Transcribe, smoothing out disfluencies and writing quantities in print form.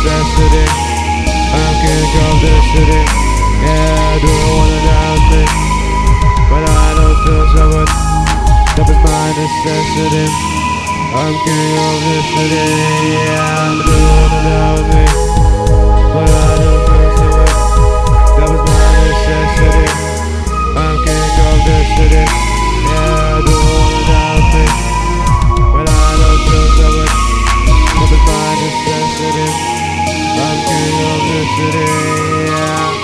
necessity. I'm king of the city. Yeah, I do wanna doubt me, but I don't feel so good. That was my necessity. I'm king of the city. Yeah, I do wanna doubt me, but I don't feel so good. That was my necessity. I'm king of the city. Yeah, I do wanna doubt me, but I don't feel so good. That was my necessity. I'm king of the city. Yeah.